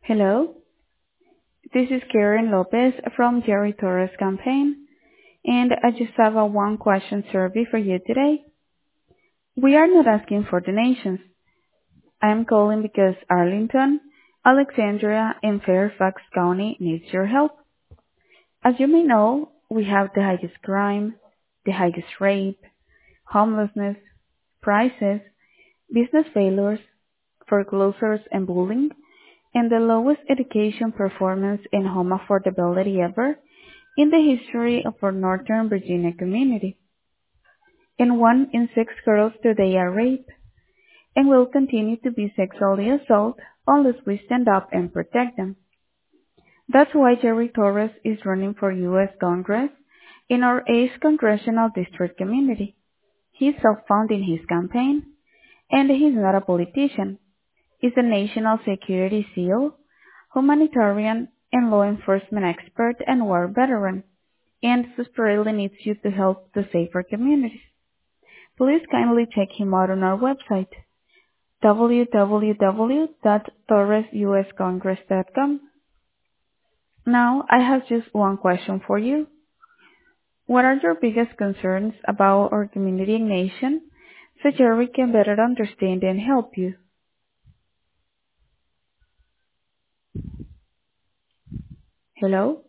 Hello, this is Karen Lopez from Jerry Torres campaign, and I just have a one question survey for you today. We are not asking for donations. I am calling because Arlington, Alexandria, and Fairfax County needs your help. As you may know, we have the highest crime, the highest rape, homelessness, prices, business failures, foreclosures and bullying, and the lowest education performance and home affordability ever in the history of our Northern Virginia community. And 1 in 6 girls today are raped and will continue to be sexually assaulted unless we stand up and protect them. That's why Jerry Torres is running for U.S. Congress in our 8th Congressional District community. He's self-funding his campaign, and he's not a politician. He's a national security SEAL, humanitarian, and law enforcement expert and war veteran, and desperately needs you to help to save our communities. Please kindly check him out on our website, www.torresuscongress.com. Now, I have just one question for you. What are your biggest concerns about our community and nation so Jerry can better understand and help you? Hello?